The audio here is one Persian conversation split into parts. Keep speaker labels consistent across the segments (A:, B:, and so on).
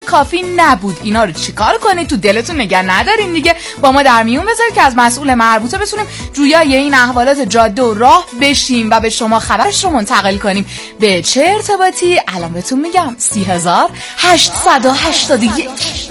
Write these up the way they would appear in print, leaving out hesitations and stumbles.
A: کافی نبود. اینا رو چیکار کنید؟ تو دلتون نگه ندارین دیگه، با ما در میون بذارید که از مسئول مربوطه بتونیم جویای این احوالات جاده و راه بشیم و به شما خبرش رو منتقل کنیم. به چه ارتباطی؟ الان بهتون میگم. 30881.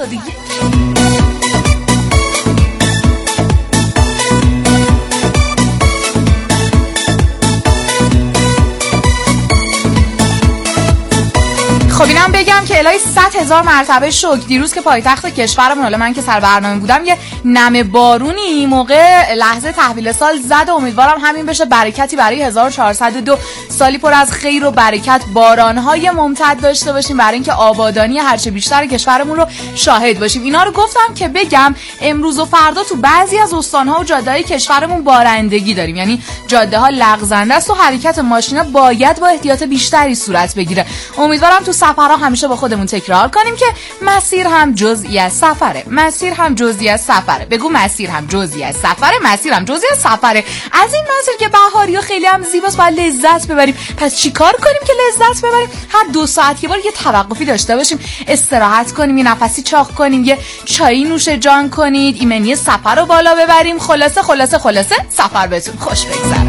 A: خب اینم بگم که الهی 100,000 مرتبه شکر دیروز که پایتخت کشورمون، حالا من که سر برنامه بودم، یه نم بارونی موقع لحظه تحویل سال زد. امیدوارم همین بشه برکتی برای 1402 سالی پر از خیر و برکت، بارانهای ممتد داشته باشیم برای اینکه آبادانی هرچه بیشتر کشورمون رو شاهد باشیم. اینا رو گفتم که بگم امروز و فردا تو بعضی از استان‌ها و جاده‌های کشورمون بارندگی داریم، یعنی جاده‌ها لغزنده است و حرکت ماشینا باید با احتیاط بیشتری صورت بگیره. امیدوارم تو سفرها همیشه با خودمون تکرار کنیم که مسیر هم جزئی از سفره. مسیر هم جزئی از سفره. بگو مسیر هم جزئی از سفره. مسیر هم جزئی از سفره. از این مسیر که بهاری‌ها خیلی هم زیباست، باید لذت ببریم. پس چیکار کنیم که لذت ببریم؟ هر 2 ساعت یه بار یه توقفی داشته باشیم، استراحت کنیم، یه نفسی چاق کنیم، یه چایی نوش جان کنید، ایمنی سفر رو بالا ببریم. خلاصه سفر بهتون خوش بگذره.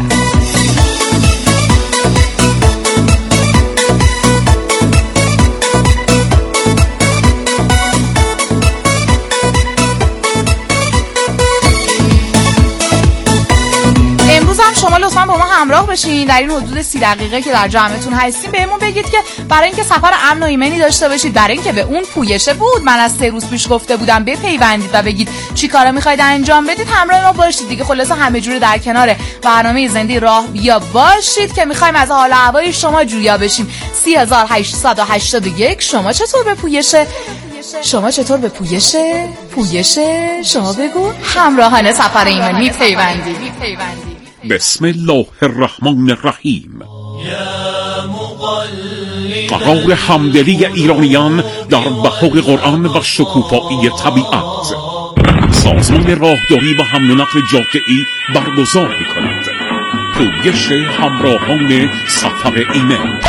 A: شما لطفاً با ما همراه بشین در این حدود 30 دقیقه که در جمعتون هستیم. بهمون بگید که برای اینکه سفر امن و ایمنی داشته باشید، برای اینکه به اون پویشه بود من از 3 روز پیش گفته بودم بپیوندید و بگید چی کارا میخواید انجام بدید، همراه ما باشید دیگه. خلاصه همه جوره در کنار برنامه زنده راه بیا باشید که میخوایم از حال و هوای شما جویا بشیم. 3881. شما چطور به پویشه؟ شما بگو. همراهان سفر ایمنی پیوندید.
B: بسم الله الرحمن الرحیم. قرار همدلی ایرانیان در بهار قرآن و شکوفایی طبیعت. سازمان راهداری و حمل و نقل جاده‌ای برگزار می‌کند پویش همراهان سفر ایمن.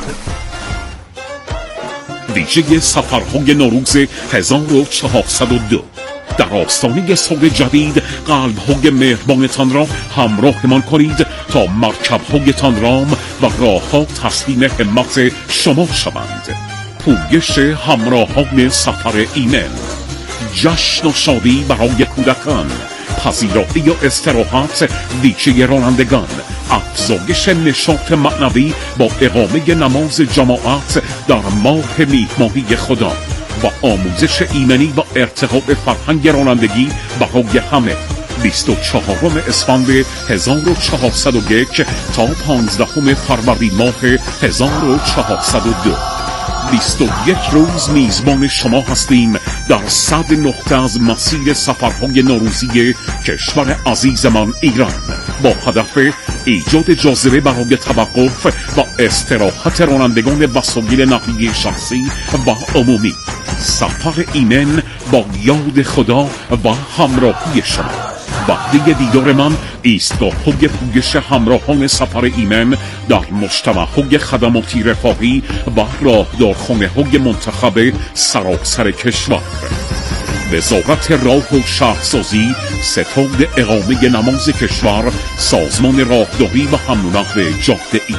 B: ویژه سفرهای نوروز 1402 در آستانه سال جدید، قلب‌های مهربانتان را همراهمان کنید تا مرکب‌هایتان رام و راه‌ها تسلیم همت شما شوند. پویش همراهان سفر ایمن، جشن و شادی برای کودکان، پذیرایی و استراحت ویژه رانندگان، افزایش نشاط معنوی با اقامه نماز جماعت در ماه میهمانی خدا و آموزش ایمنی و ارتقاء فرهنگ رانندگی برای همه. 24 اسفند 1401 تا 15 فروردین ماه 1402. 21 روز میزبان شما هستیم در 100 نقطه از مسیر سفرهای نوروزی کشور عزیزمان ایران، با هدف ایجاد جاذبه برای توقف و استراحت رانندگان وسایل نقلیه شخصی و عمومی. سفر ایمن با یاد خدا و همراهی شما. وقتی دیدار من ایستگاه‌های پویش همراهان سفر ایمن در مجتمع‌های خدماتی رفاهی و راهدارخانه‌های منتخب سراسر کشور. وزارت راه و شهرسازی، ستاد اقامه نماز کشور، سازمان راهداری و حمل و نقل جاده‌ای.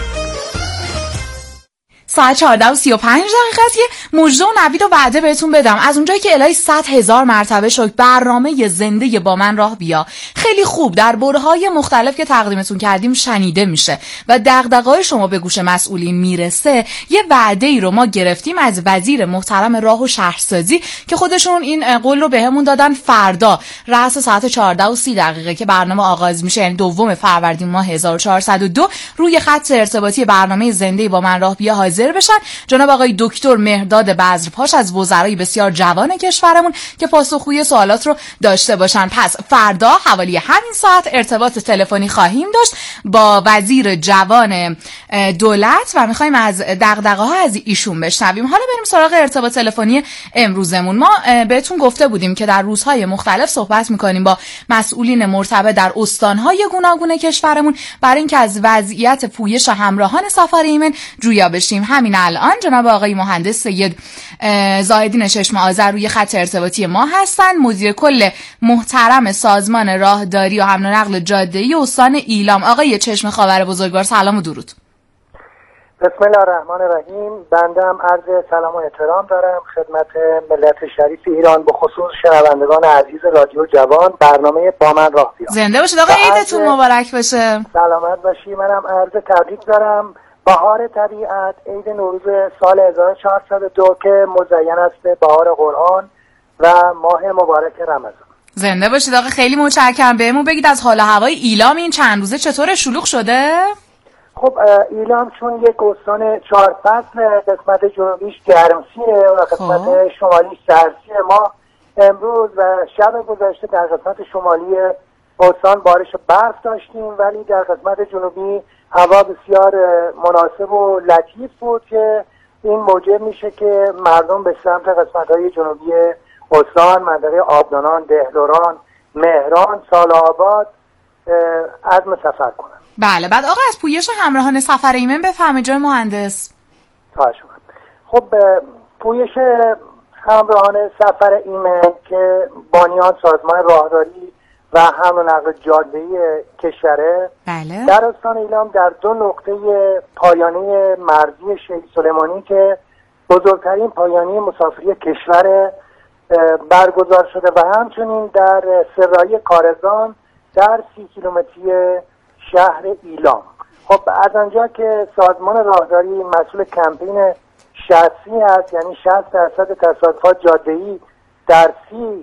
A: ساعت 14:35 است. یه مژده و نوید و وعده بهتون بدم. از اونجایی که الهی 100,000 مرتبه شکر برنامه زنده با من راه بیا خیلی خوب در برهه‌های مختلف که تقدیمتون کردیم شنیده میشه و دغدغه‌های شما به گوش مسئولین میرسه، یه وعده‌ای رو ما گرفتیم از وزیر محترم راه و شهرسازی که خودشون این قول رو بهمون دادن فردا رأس ساعت 14:30 که برنامه آغاز میشه، یعنی 2 فروردین ماه 1402 روی خط ارتباطی برنامه زنده با من راه بیا حاضر بشن جناب آقای دکتر مهرداد بذرپاش از وزرای بسیار جوان کشورمون که پاسخگوی سوالات رو داشته باشن. پس فردا حوالی همین ساعت ارتباط تلفنی خواهیم داشت با وزیر جوان دولت و میخوایم از دغدغه‌ها از ایشون بشنویم. حالا بریم سراغ ارتباط تلفنی امروزمون. ما بهتون گفته بودیم که در روزهای مختلف صحبت میکنیم با مسئولین مرتبط در استانهای گوناگون کشورمون برای اینکه از وضعیت پویش همراهان سفر ایمن جویا بشیم. همین الان جناب آقای مهندس سید زاهدین چشم آذر روی خط ارتباطی ما هستن، مدیر کل محترم سازمان راهداری و حمل و نقل جاده‌ای استان ایلام. آقای چشم خاور بزرگوار، سلام و درود.
C: بسم الله الرحمن الرحیم. بنده هم عرض سلام و احترام دارم خدمت ملت شریف ایران، به خصوص شنوندگان عزیز رادیو جوان، برنامه با من راه بیار.
A: زنده باشید آقا، عیدتون مبارک باشه.
C: سلامت باشی. منم عرض تبریک دارم. بهار طبیعت، عید نوروز سال 1402 که مزین است به بهار قرآن و ماه مبارک رمضان.
A: زنده باشید آقا، خیلی متشکرم. بهمون بگید از حال هوای ایلام این چند روزه چطور؟ شلوغ شده؟
C: خب ایلام چون یک استان 4 فصل، قسمت جنوبیش گرمسیره و قسمت شمالیش سردسیره. ما امروز و شب گذشته در قسمت شمالی استان بارش برف داشتیم، ولی در قسمت جنوبی هوا بسیار مناسب و لطیف بود که این موجب میشه که مردم به سمت قسمت‌های جنوبی استان، منطقه آبدانان، دهلوران، مهران، سال‌آباد عزم سفر کنن.
A: بله. بعد آقا از پویش همراهان سفر ایمن بفرمایید جای مهندس.
C: خب پویش همراهان سفر ایمن که بانیان سازمان راهداری و حمل و نقل جاده‌ای کشوره،
A: بله،
C: در استان ایلام در 2 نقطه پایانی مرزی شیخ سلیمانی که بزرگترین پایانی مسافری کشور برگزار شده و همچنین در سرایی کارزان در 30 کیلومتری شهر ایلام. خب از آنجا که سازمان راهداری مسئول کمپین 60 هست، یعنی 60% تصادفات جاده‌ای در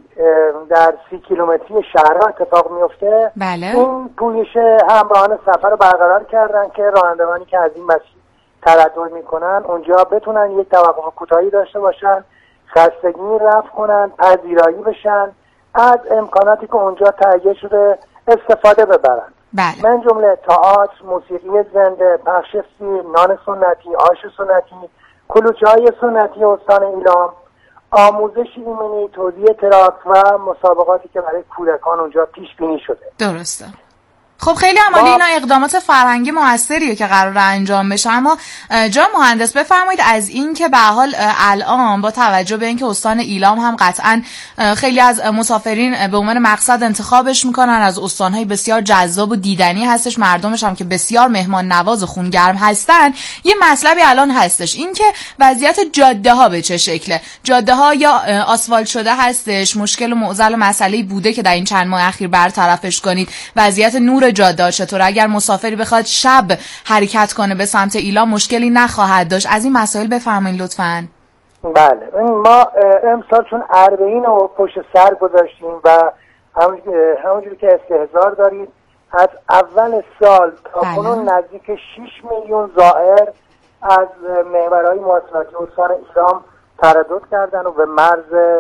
C: 30 کیلومتری شهرها اتفاق میفته،
A: بله،
C: این پویش همراهان سفر رو برقرار کردن که رانندگانی که از این مسیر تردد میکنن اونجا بتونن یک توقف کوتاهی داشته باشن، خستگی رفع کنن، پذیرایی بشن، از امکاناتی که اونجا تهیه شده استفاده ببرن.
A: بله.
C: من جمله تئاتر، موسیقی زنده، پخش سیر، نان سنتی، آش سنتی، کلوچه‌های سنتی استان ایلام، آموزش ایمنی، توزیع تراک و مسابقاتی که برای کودکان اونجا پیش بینی شده.
A: درسته. خب خیلی عمالی اینا اقدامات فرهنگی موثریه که قراره انجام بشه. اما جناب مهندس بفرمایید از این که به حال الان با توجه به اینکه استان ایلام هم قطعا خیلی از مسافرین به عنوان مقصد انتخابش میکنن، از استانهای بسیار جذاب و دیدنی هستش، مردمش هم که بسیار مهمان نواز و خونگرم هستن، یه مطلبی الان هستش، این که وضعیت جاده ها به چه شکله. جاده ها یا آسفالت شده هستش، مشکل و معضل و مسئله بوده که در این چند ماه اخیر برطرفش کنید. وضعیت نور جاده چطور؟ اگر مسافری بخواد شب حرکت کنه به سمت ایلام مشکلی نخواهد داشت؟ از این مسائل بفرمایید لطفاً.
C: بله، ما امسال چون اربعین رو پشت سر گذاشتیم و همونجوری که استحضار دارید از اول سال تا کنون نزدیک 6 میلیون زائر از محورهای مواصلاتی استان ایلام تردد کردن و به مرز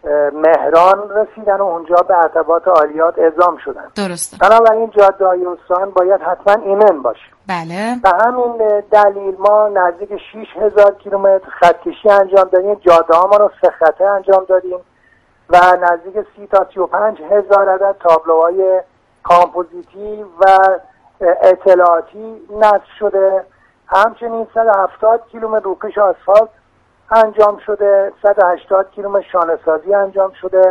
C: مهران رسیدن و اونجا به ارتباط عالیات اعزام شدن.
A: درسته.
C: بنابراین جاده‌های استان باید حتما ایمن باشه.
A: بله.
C: به همین دلیل ما نزدیک 6000 کیلومتر خطکشی انجام دادیم، جاده ها ما رو 3 خطه انجام دادیم و نزدیک 30 تا 35 هزار عدد تابلوهای کامپوزیتی و اطلاعاتی نصب شده. همچنین 170 کیلومتر روکش آسفالت انجام شده، 180 کیلومتر شانه‌سازی انجام شده،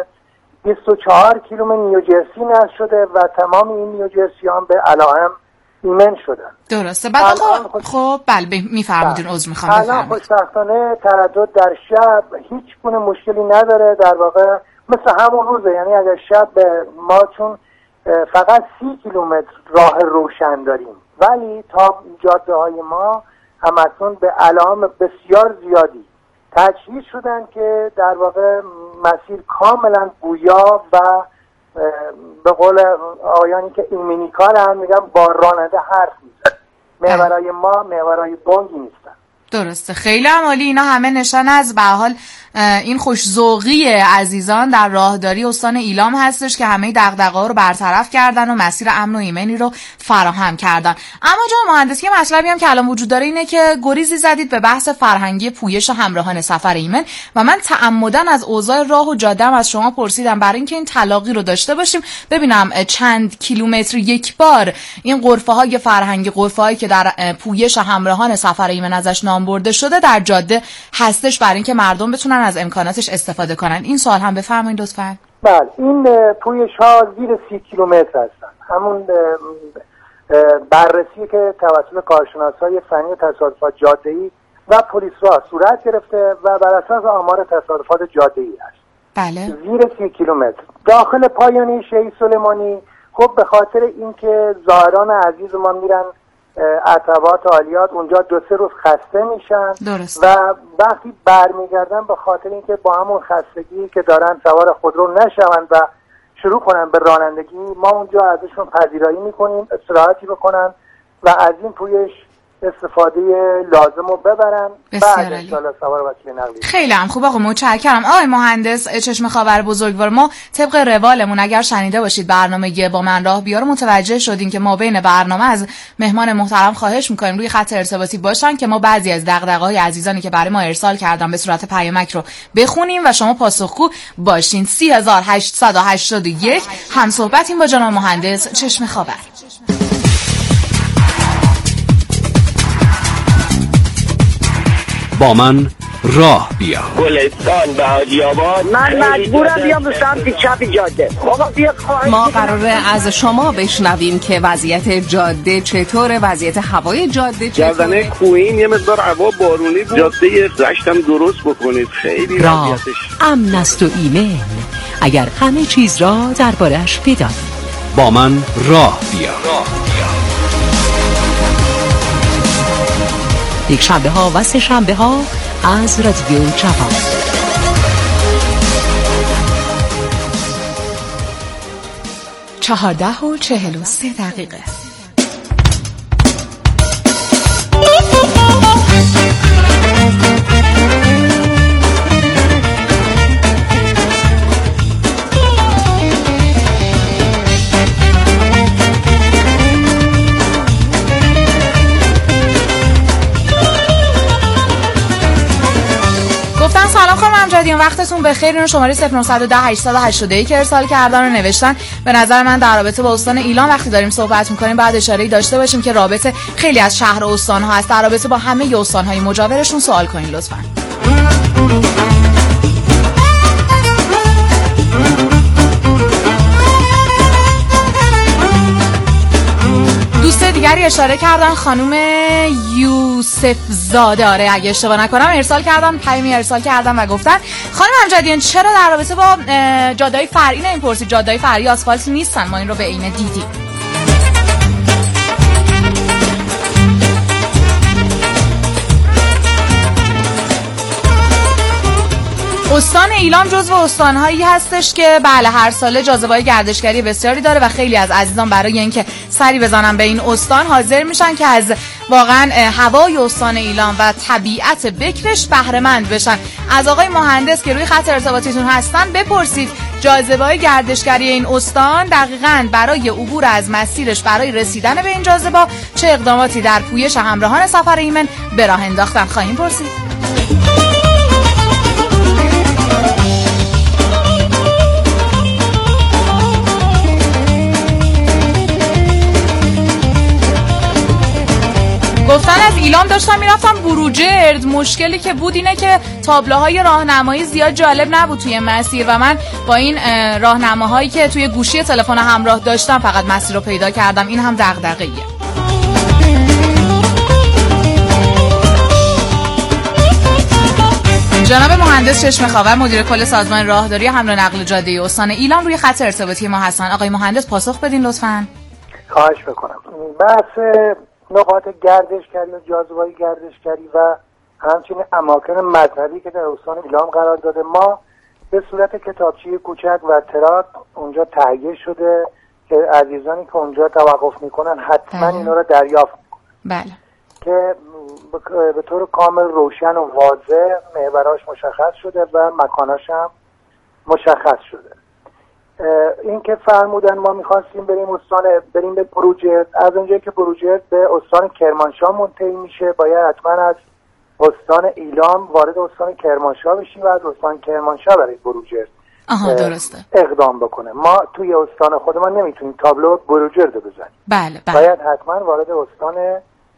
C: 24 کیلومتر نیوجرسی نصب شده و تمام این نیوجرسیان به علائم ایمن شدن.
A: درسته. بعد خب بله میفرمایید، عذر میخوام.
C: الان خوشبختانه تردد در شب هیچ گونه مشکلی نداره، در واقع مثل همون روزه. یعنی اگر شب ما چون فقط 30 کیلومتر راه روشن داریم، ولی تا جاده های ما همکنون به علائم بسیار زیادی تجهیز شدن که در واقع مسیر کاملا گویا و به قول آقایانی که ایمنیکار هم میگن با راننده حرف میزن. محورهای ما محورهای بانگی نیستن.
A: درسته. خیلی عالی. اینا همه نشان از به حال این خوش‌ذوقی عزیزان در راهداری استان ایلام هستش که همه دغدغه‌ها رو برطرف کردن و مسیر امن و ایمنی رو فراهم کردن. اما جناب مهندس یه مطلبی هم که الان وجود داره اینه که گریزی زدید به بحث فرهنگی پویش همراهان سفر ایمن و من تعمدن از اوضاع راه و جاده‌ام از شما پرسیدم برای اینکه این تلاقی رو داشته باشیم، ببینم چند کیلومتر یک بار این غرفه‌های فرهنگی، غرفه‌هایی که در پویش همراهان سفر ایمن ازش نام نام برده شده در جاده هستش برای اینکه مردم بتونن از امکاناتش استفاده کنن. این سوال هم بفرمایید لطفاً.
C: بله، این پویش‌ها زیر 30 کیلومتر هستن. همون بررسی که توسط کارشناسای فنی تصادفات جاده‌ای و پلیس را صورت گرفته و بر اساس آمار تصادفات جاده‌ای است.
A: بله.
C: زیر 30 کیلومتر. داخل پایانه شهید سلیمانی خب به خاطر اینکه زائران عزیز ما میرن عتبات عالیات اونجا 2-3 روز خسته میشن.
A: درست.
C: و وقتی برمیگردن به خاطر اینکه با همون خستگی که دارن سوار خودرو نشون و شروع کنن به رانندگی، ما اونجا ازشون پذیرایی میکنیم استراحتی بکنن و از این پویش استفاده لازم رو ببرن. بعد انشاءالله سوار وسیله نقلیه.
A: خیلی هم خوب آقا، متشکرم. آقای مهندس چشم خاور بزرگوار، ما طبق روالمون اگر شنیده باشید برنامه با من راه بیار، متوجه شدیم که ما بین برنامه از مهمان محترم خواهش میکنیم روی خط ارتباطی باشن که ما بعضی از دغدغه‌های عزیزانی که برای ما ارسال کردن به صورت پیامک رو بخونیم و شما پاسخگو باشین. 3881 هم صحبتیم با جناب مهندس چشم خاور.
D: با من راه بیا.
E: گلستان به حاجی آباد.
F: من مجبورم بیام به سمت چپ جاده.
G: ما قراره از شما بشنویم که وضعیت جاده چطوره، وضعیت هوای جاده چطوره.
E: جردنه کوین یه مقدار هوا بارونی بود. جاده رشتم درست بکنید، خیلی وضعیتش
H: امن است و ایمن اگر همه چیز را درباره‌اش بدانید.
D: با من راه بیا.
H: یک شنبه ها و سه شنبه ها از رادیو جوان.
A: 14:43. سلام خانم امجدیان، وقتتون بخیر. اینو شماره 0910 881 که ارسال کردن رو نوشتن. به نظر من در رابطه با استان ایلام وقتی داریم صحبت میکنیم بعد اشاره‌ای داشته باشیم که رابطه خیلی از شهر و استان‌ها هست. در رابطه با همه استان‌های مجاورشون سوال کنین لطفاً. دوست دیگری اشاره کردن، خانم یوسف زاده، آره اگه اشتباه نکنم ارسال کردن و گفتن خانم امجدیان چرا در رابطه با جاده‌های فرعی نمی‌پرسید؟ جاده‌های فرعی آسفالت نیستن، ما این رو به عینه دیدیم. استان ایلام جزو استان‌هایی هستش که بله هر ساله جاذبه‌های گردشگری بسیاری داره و خیلی از عزیزان برای اینکه سری بزنن به این استان حاضر میشن که از واقعا هوای استان ایلام و طبیعت بکرش بهره مند بشن. از آقای مهندس که روی خط ارتباطیتون هستن بپرسید جاذبه‌های گردشگری این استان دقیقاً برای عبور از مسیرش برای رسیدن به این جاذبه چه اقداماتی در پویش همراهان سفر ایمن به راه انداختن. خواهیم پرسید. گفتن از ایلام داشتم میرفتم بروجرد، مشکلی که بود اینه که تابلوهای راهنمایی زیاد جالب نبود توی مسیر و من با این راهنماهایی که توی گوشی تلفن همراه داشتم فقط مسیر رو پیدا کردم. این هم دغدغه‌ایه. جناب مهندس چشم خاور مدیر کل سازمان راهداری حمل و نقل جاده استان ایلام روی خط ارتباطی ما هستن. آقای مهندس پاسخ بدین لطفاً.
C: خواهش میکنم. بحث نقاط گردشگری و جاذبه‌های گردشگری و همچنین اماکن مذهبی که در استان ایلام قرار داده ما به صورت کتابچه کوچک و تراک اونجا تهیه شده که عزیزانی که اونجا توقف میکنن حتما اینا رو دریافت میکنن.
A: بله. که
C: به طور کامل روشن و واضح محوراش مشخص شده و مکاناش هم مشخص شده. این که فرمودن ما میخواستیم بریم به بروجرد، از اونجایی که بروجرد به استان کرمانشاه منتهی میشه باید حتما از استان ایلام وارد استان کرمانشاه بشیم و از استان کرمانشاه برای بروجرد
A: درسته
C: اقدام بکنه. ما توی استان خودمان نمیتونیم تابلو بروجرد رو بزنیم.
A: بله.
C: باید حتما وارد استان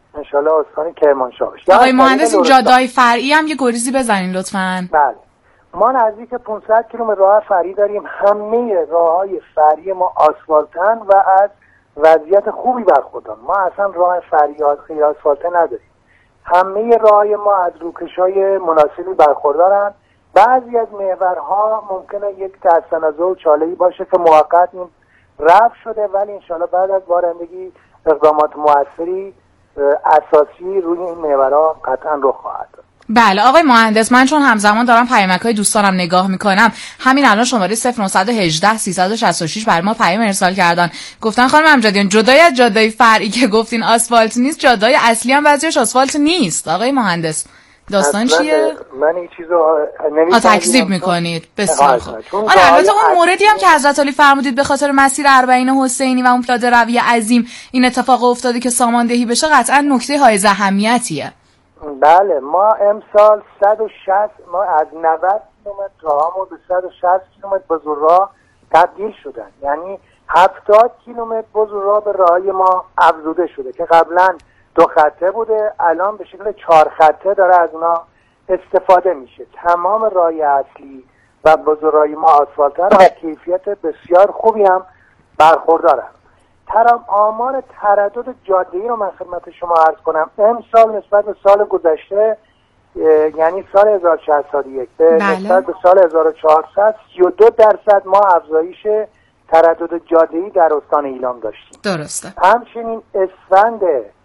C: انشالله استان کرمانشاه بشه.
A: آقای مهندس این جاده‌های فرعی هم یه گریزی بزنین لطفاً.
C: بله ما نزدیک 500 کیلومتر راه فرعی داریم. همه راههای فرعی ما آسفالتن و از وضعیت خوبی برخوردار. ما اصلا راه فرعی غیر آسفالته نداریم. همه راههای ما از روکش‌های مناسبی برخوردارن. بعضی از محورها ممکنه یک تنازع و چاله‌ای باشه که موقت این رفع شده، ولی انشالله بعد از بارندگی اقدامات مؤثری اساسی روی این محورها قطعا رخ خواهد داد.
A: بله آقای مهندس، من چون همزمان دارم پیامک‌های دوستانم نگاه میکنم، همین الان شماره 0918 366 برای ما پیام ارسال کردن، گفتن خانم امجدیان جدای از جاده فرعی که گفتین آسفالت نیست، جاده اصلی هم بعضیش آسفالت نیست. آقای مهندس داستان چیه؟
C: من این چیزو
A: تکذیب میکنید. بسیار خوب. البته اون موردی هم که حضرت علی فرمودید به خاطر مسیر اربعین حسینی و اون پیاده روی عظیم این اتفاق افتاده که ساماندهی بشه، قطعا نکته های اهمیتیه.
C: بله ما امسال 160 ما از 90 کیلومتر راهمون به 160 کیلومتر بزرگراه تبدیل شدن، یعنی 70 کیلومتر بزرگراه به راهی ما افزوده شده که قبلا 2 خطه بوده، الان به شکل 4 خطه داره از اونا استفاده میشه. تمام راهی اصلی و بزرگراهی ما آسفالتن و کیفیت بسیار خوبی هم برخوردارن. آمار تردد جاده‌ای رو من خدمت شما عرض کنم. امسال نسبت به سال گذشته، یعنی سال 1601 به نسبت به سال 1400 32% ما افزایش تردد جاده‌ای در استان ایلام داشتیم.
A: درسته.
C: همچنین اسفند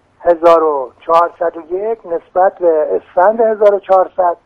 C: 1401 نسبت به اسفند 1400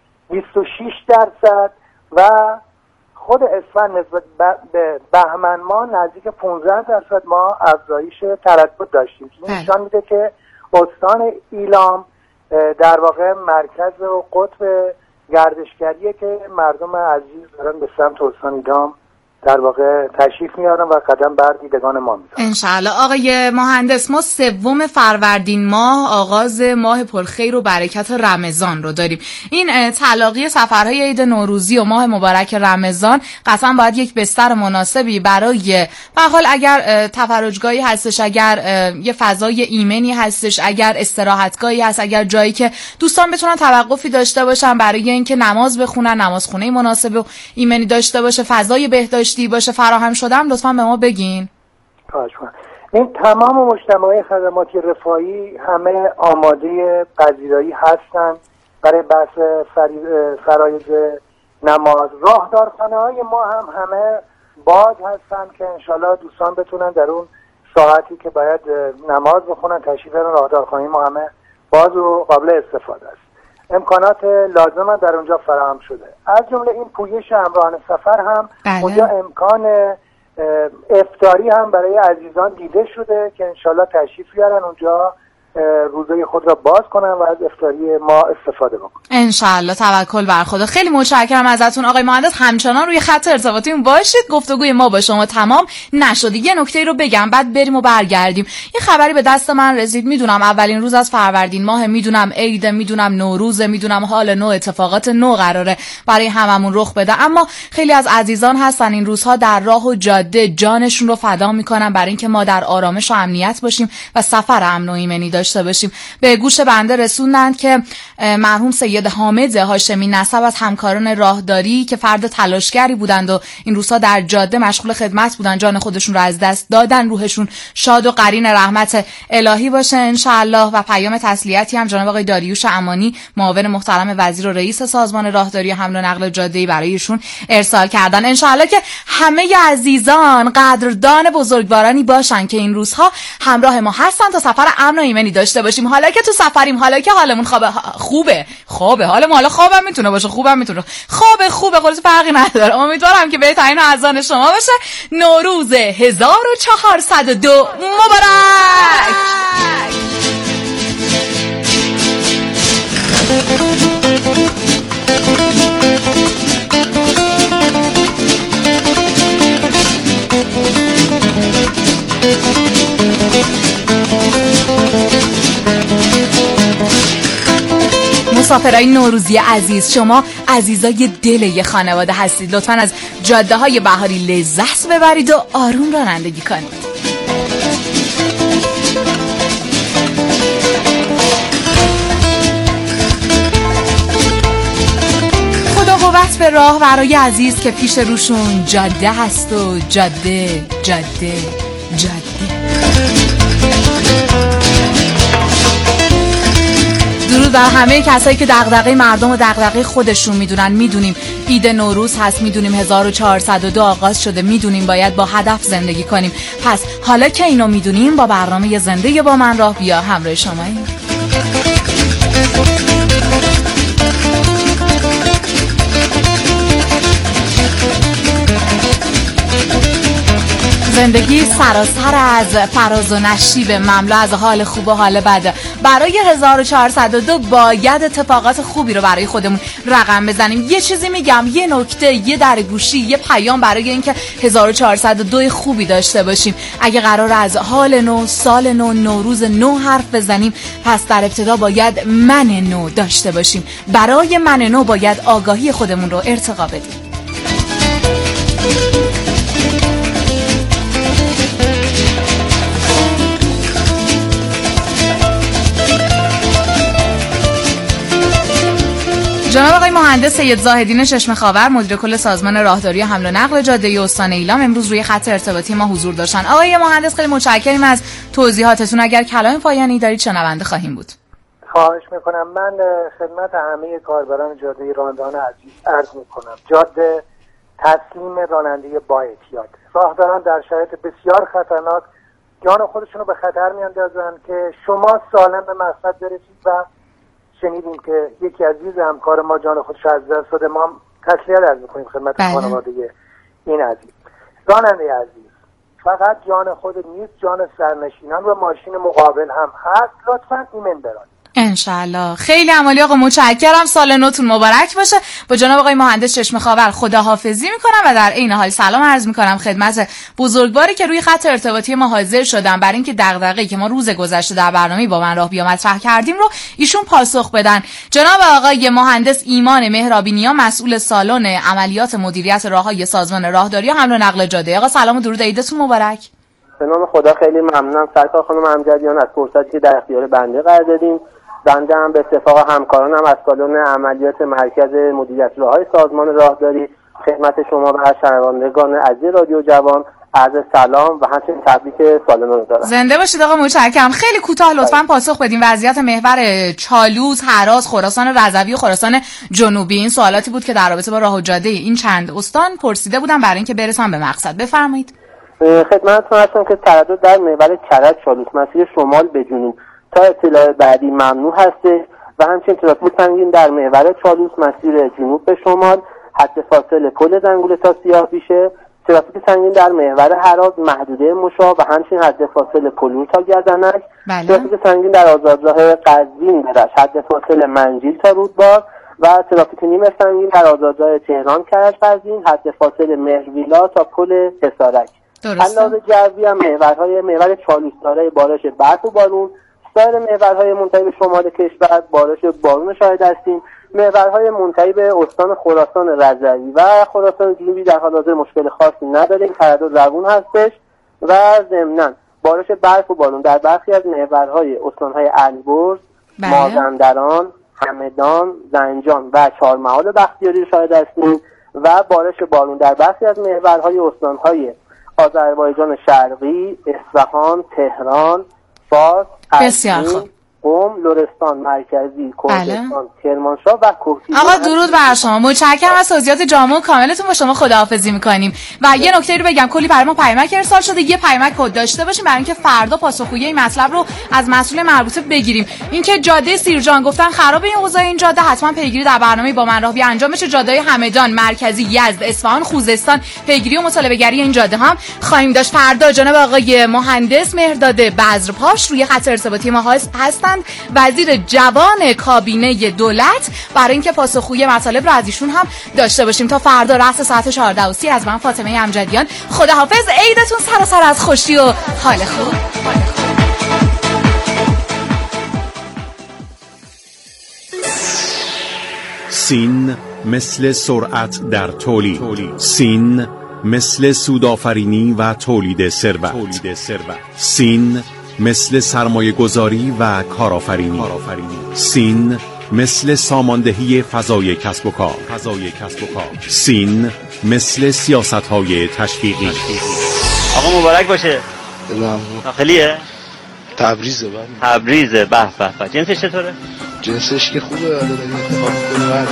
C: 26% و خود اسفند نسبت به بهمن ما نزدیک 15% ما افزایش تردد داشتیم. این نشان میده که استان ایلام در واقع مرکز و قطب گردشگریه که مردم عزیز دارن به سمت استان ایلام در واقع تشریف میارن و قدم بر دیدگان ما میذارن.
A: انشالله. آقای مهندس ما 3 فروردین ماه آغاز ماه پرخیر و برکت رمضان رو داریم. این تلاقی سفرهای عید نوروزی و ماه مبارک رمضان قطعا باید یک بستر مناسبی برای به حال اگر تفرجگاهی هستش، اگر یه فضای ایمنی هستش، اگر استراحتگاهی هست، اگر جایی که دوستان بتونن توقفی داشته باشن برای اینکه نماز بخونن، نمازخونه مناسب و ایمنی داشته باشه، فضای بهداشتی باشه فراهم شدم، لطفاً به ما بگین.
C: این تمام مجتمعات خدماتی رفاهی همه آماده پذیرایی هستن برای بحث فرایض نماز. راهدارخانه‌های ما هم همه باز هستن که انشالله دوستان بتونن در اون ساعتی که باید نماز بخونن تشریف بیارن. راهدارخانه ما همه باز و قابل استفاده است. امکانات لازم در اونجا فراهم شده، از جمله این پویش همراهان سفر هم اونجا امکان افطاری هم برای عزیزان دیده شده که انشالله تشریف بیارن اونجا روزه خود را باز کنن و از افطاری ما استفاده بکنن.
A: انشالله. توکل بر خدا. خیلی متشکرم ازتون آقای مهندس، همچنان روی خط ارتباطیمون باشید. گفتگوی ما با شما تمام نشد. یه نکته رو بگم بعد بریم و برگردیم. یه خبری به دست من رسید، میدونم اولین روز از فروردین ماه، میدونم عید، میدونم نوروز، میدونم حال نو، اتفاقات نو قراره برای هممون رخ بده، اما خیلی از عزیزان هستن این روزها در راه و جاده جانشون رو فدا میکنن برای اینکه ما در آرامش و امنیت باشیم و سفر امن و ایمنی داشته باشیم. به گوش بنده رسوندند که مرحوم سید حامد هاشمی نسب از همکاران راهداری که فرد تلاشگری بودند و این روزها در جاده مشغول خدمت بودند، جان خودشون رو از دست دادن. روحشون شاد و قرین رحمت الهی باشه انشالله. و پیام تسلیتی هم جناب آقای داریوش امانی، معاون محترم وزیر و رئیس سازمان راهداری حمل و نقل جاده‌ای، برایشون ارسال کردن. انشالله که همه عزیزان قدردان بزرگوارانی باشن که این روزها همراه ما هستن تا سفر امن و ایمنی داشته باشیم. حالا که تو سفریم، حالا که حالمون خوبه حال ما، حالا خوابم میتونه باشه، خوبم میتونه، خوبه خلاص فرقی نداره. امیدوارم که بهترین اذان شما باشه. نوروز 1402 مبارک. مسافرای نوروزی عزیز، شما عزیزای دل یه خانواده هستید. لطفاً از جاده های بهاری لذت ببرید و آروم رانندگی کنید. درود به راهورای عزیز که پیش روشون جاده هست و جاده جاده جاده. درود بر همه کسایی که دغدغه مردم و دغدغه خودشون میدونن. میدونیم عید نوروز هست، میدونیم 1402 آغاز شده، میدونیم باید با هدف زندگی کنیم. پس حالا که اینو میدونیم با برنامه زندگی با من راه بیا همراه شماییم. زندگی سراسر از فراز و نشیب، مملو از حال خوب و حال بد. برای 1402 باید اتفاقات خوبی رو برای خودمون رقم بزنیم. یه چیزی میگم، یه نکته، یه درگوشی، یه پیام برای اینکه 1402 خوبی داشته باشیم. اگه قرار از حال نو، سال نو، نوروز نو حرف بزنیم، پس در ابتدا باید من نو داشته باشیم. برای من نو باید آگاهی خودمون رو ارتقا بدیم. جناب آقای مهندس سید زاهدین چشمه خاور، مدیر کل سازمان راهداری حمل و نقل جاده استان ایلام، امروز روی خط ارتباطی ما حضور داشتن. آقای مهندس خیلی متشکریم از توضیحاتتون. اگر کلام پایانی دارید شنونده خواهیم بود.
C: خواهش میکنم. من خدمت همه کاربران جاده راهداران عزیز عرض میکنم جاده تسلیم راننده با احتیاط. راهداران در شرایط بسیار خطرناک جان خودشون رو به خطر میاندازن که شما سالم به مقصد برسید. و شنیدیم که یکی عزیز همکار ما جان خودش از دست داده. ما تسلیت عرض میکنیم خدمت خانواده این عزیز. راننده عزیز، فقط جان خود نیست، جان سرنشینان و ماشین مقابل هم هست. لطفاً ایمن برانید.
A: انشالله. خیلی عمالی آقا، متشکرم. سال نوتون مبارک باشه. با جناب آقای مهندس چشمه خاور خداحافظی میکنم و در عین حال سلام عرض میکنم خدمت بزرگواری که روی خط ارتباطی ما حاضر شدن برای اینکه دغدغه‌ای که ما روز گذشته در برنامه با من راه بیا مطرح کردیم رو ایشون پاسخ بدن. جناب آقای مهندس ایمان مهرابی نیا، مسئول سالن عملیات مدیریت راههای سازمان راهداری حمل و نقل جاده. آقا سلام و درود، عیدتون مبارک.
I: به نام خدا خیلی ممنونم سرکار خانم امجدیان از فرصتی که در اختیار بنده قرار دادیم. بنده هم به اتفاق همکارانم از سالن عملیات مرکز مدیریت راههای سازمان راهداری خدمت شما و شنوندگان عزیز رادیو جوان عرض سلام و همچنین تبریک سال نو دارم.
A: زنده باشید آقا، متشکرم. خیلی کوتاه لطفاً پاسخ بدیم. وضعیت محور چالوس، هراس، خراسان رضوی و خراسان جنوبی، این سوالاتی بود که در رابطه با راه و جاده این چند استان پرسیده بودم برای اینکه برسم به مقصد. بفرمایید.
I: خدمتتون هستم که تردد در محور کرج چالوس مسیر شمال به جنوب تا اطلاع بعدی ممنوع هسته و همچنین ترافیک سنگین در محور چالوس مسیر جنوب به شمال حد فاصله پل زنگوله تا سیاه بیشه، ترافیک سنگین در محور هراز محدوده مشا و همچنین حد فاصله پلور تا گردنک، ترافیک سنگین در آزادراه قزوین برش حد فاصله منجیل تا رودبار و ترافیک نیمه سنگین در آزادراه تهران کرج قزوین حد فاصله مهرویلا تا پل حصارک. علاوه جوی هم محور چالوس دارای بارش برف و بارون، سایر محورهای منتهی به شمال کشور بارش بارون شاهد هستیم. محورهای منتهی به استان خراسان رضوی و خراسان جنوبی در حال حاضر مشکل خاصی نداریم، تردد روون هستش و ضمناً بارش برف و بارون در برخی از محورهای استانهای البرز، مازندران، همدان، زنجان و چهارمحال بختیاری شاهد هستیم و بارش بارون در برخی از محورهای استانهای آذربایجان شرقی، اصفهان، تهران، فارس،
A: بسیار
I: قم، لرستان مرکزی، کردستان، کرمانشاه و کوهگیری.
A: آقا درود بر شما، متشکرم از توضیحات جامع و کاملتون. با شما خداحافظی میکنیم و یه نکته رو بگم، کلی برای ما پیامک ارسال شده، یه پیامک کد داشته باشیم برای اینکه فردا پاسخگویی این مطلب رو از مسئول مربوطه بگیریم. اینکه جاده سیرجان گفتن خراب این اوضاع این جاده، حتما پیگیری در برنامه با من راه بیا انجام بشه. جاده همدان، مرکزی، یزد، اصفهان، خوزستان، پیگیری و مطالبه گری این جاده هم خواهیم داشت. فردا جناب آقای مهندس مهرداد بذرپاش روی خط ارتباطی ما هستند، وزیر جوان کابینه دولت، برای اینکه پاسخگویی مطالب رو از ایشون هم داشته باشیم. تا فردا رأس ساعت 14:30 از من فاطمه امجدیان خداحافظ. عیدتون سراسر از خوشی و حال خوب.
B: سین مثل سرعت در تولید، سین مثل سودآفرینی و تولید ثروت، سین مثل سرمایه گذاری و کارآفرینی، سین
J: مثل ساماندهی فضای کسب و کار. سین مثل سیاست‌های تشویقی.
K: آقا مبارک باشه. داخلیه؟
L: تبریزه.
K: تبریزه. به به به. جنسش چطوره؟
L: جنسش که خوبه، حالا داری انتخاب می‌کنی.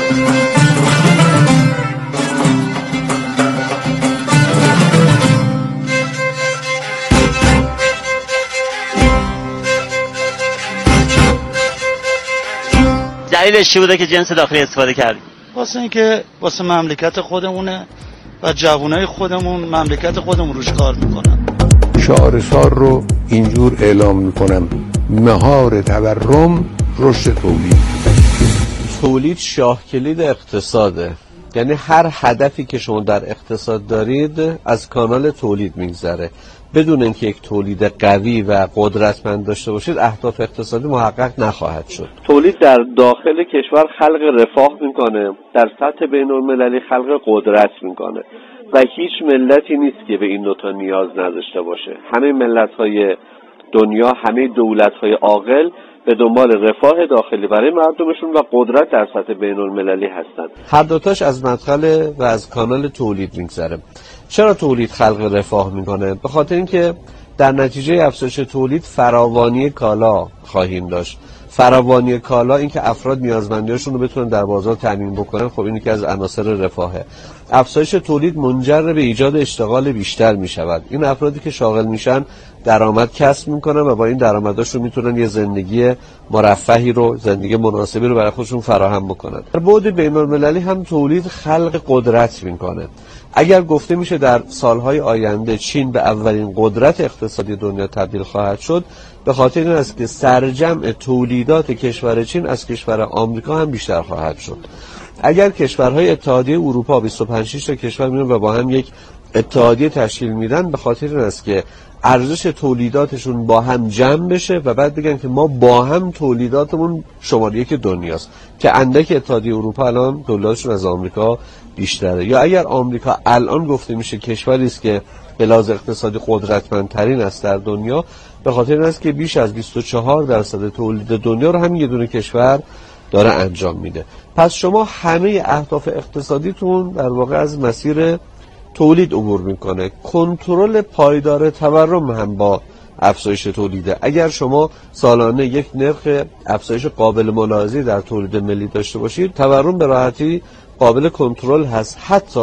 K: دلیلش چی بوده که جنس داخلی استفاده کردی؟
L: واسه اینکه واسه مملکت خودمونه و جوانای خودمون مملکت خودمون روش کار میکنن.
M: شعارسار رو اینجور اعلام میکنم: مهار تورم، رشد تولید.
N: تولید شاه کلید اقتصاده، یعنی هر هدفی که شما در اقتصاد دارید از کانال تولید میگذره. بدون اینکه یک تولید قوی و قدرتمند داشته باشید اهداف اقتصادی محقق نخواهد شد.
O: تولید در داخل کشور خلق رفاه میکنه، در سطح بین المللی خلق قدرت میکنه و هیچ ملتی نیست که به این دوتا نیاز نداشته باشه. همه ملت‌های دنیا، همه دولت‌های عاقل به دنبال رفاه داخلی برای مردمشون و قدرت در سطح بین المللی هستند.
N: هر دوتاش از مدخل و از کانال تولید میگذره. چرا تولید خلق رفاه میکنه؟ به خاطر اینکه در نتیجه افزایش تولید فراوانی کالا خواهیم داشت. فراوانی کالا، اینکه افراد نیازمندیاشون رو بتونن در بازار تامین بکنن، خب این یکی از عناصر رفاهه. افزایش تولید منجر به ایجاد اشتغال بیشتر میشود. این افرادی که شاغل میشن درآمد کسب میکنن و با این درآمداشون میتونن یه زندگی مرفهی رو، زندگی مناسبی رو برای خودشون فراهم بکنن. در بعد بین‌المللی هم تولید خلق قدرت میکنه. اگر گفته میشه در سالهای آینده چین به اولین قدرت اقتصادی دنیا تبدیل خواهد شد، به خاطر این است که سرجمع تولیدات کشور چین از کشور آمریکا هم بیشتر خواهد شد. اگر کشورهای اتحادیه اروپا 25 تا کشور میان و با هم یک اتحادیه تشکیل میدن، به خاطر این است که ارزش تولیداتشون با هم جمع بشه و بعد بگن که ما با هم تولیداتمون شماره یک دنیاست، که اندک اتحادیه اروپا الان تولیداتشون از آمریکا بیشتره. یا اگر آمریکا الان گفته میشه کشوری است که به لحاظ اقتصادی قدرتمندترین است در دنیا، به خاطر این است که بیش از 24% تولید دنیا رو همین یه دونه کشور داره انجام میده. پس شما همه اهداف اقتصادیتون در واقع از مسیر تولید عبور میکنه. کنترل پایدار تورم هم با افزایش تولیده. اگر شما سالانه یک نرخ افزایش قابل ملاحظه‌ای در تولید ملی داشته باشید، تورم به راحتی قابل کنترل هست.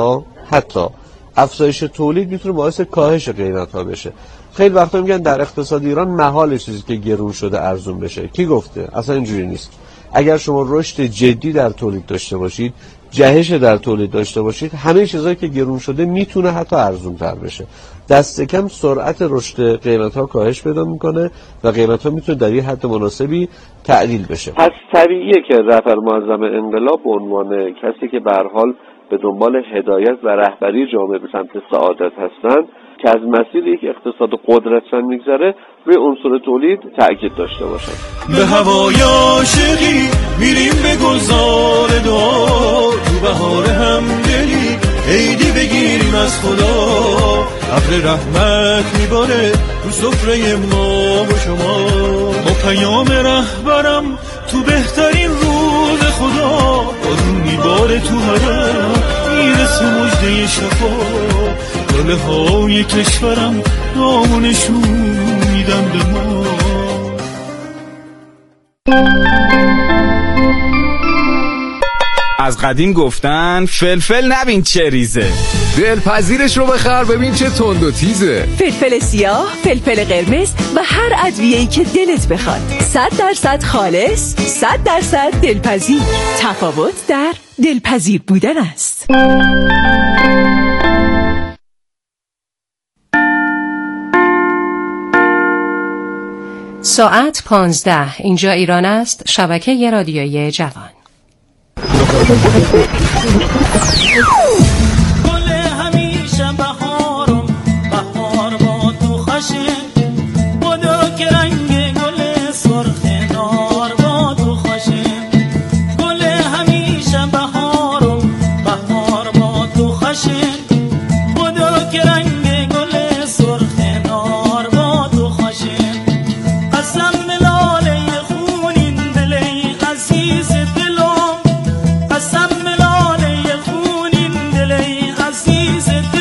N: حتی افزایش تولید میتونه باعث کاهش قیمت‌ها بشه. خیلی وقتا میگن در اقتصاد ایران محال چیزی که گرون شده ارزون بشه. کی گفته؟ اصلا اینجوری نیست. اگر شما رشد جدی در تولید داشته باشید، جهش در تولید داشته باشید، همه چیزایی که گرون شده میتونه حتی ارزون تر بشه. دست کم سرعت رشد قیمت‌ها کاهش پیدا میکنه و قیمت‌ها میتونه در یه حد مناسبی تعدیل بشه.
O: پس طبیعیه که رهبر معظم انقلاب به عنوان کسی که به هر حال به دنبال هدایت و رهبری جامعه به سمت سعادت هستند، که از مسیر یک اقتصاد قدرتمند میگذره، روی عنصر تولید تأکید داشته باشن.
P: به هوای عاشقی میریم به گلزار دار، تو بهار همدلی عیدی بگیریم از خدا، ابر رحمت میباره تو سفره ما و شما، با پیام رهبرم تو بهترین روز خدا، بارون میباره تو حرم میرسه مژده شفا، گله های کشورم نامونشون میدن به ما.
Q: از قدیم گفتن فلفل نبین چه ریزه،
D: دلپذیرش رو بخر ببین چه تند و تیزه.
R: فلفل سیاه، فلفل قرمز و هر ادویه‌ای که دلت بخواد. 100% خالص، 100% دلپذیر. تفاوت در دلپذیر بودن است.
S: ساعت 15. اینجا ایران است. شبکه رادیویی جوان.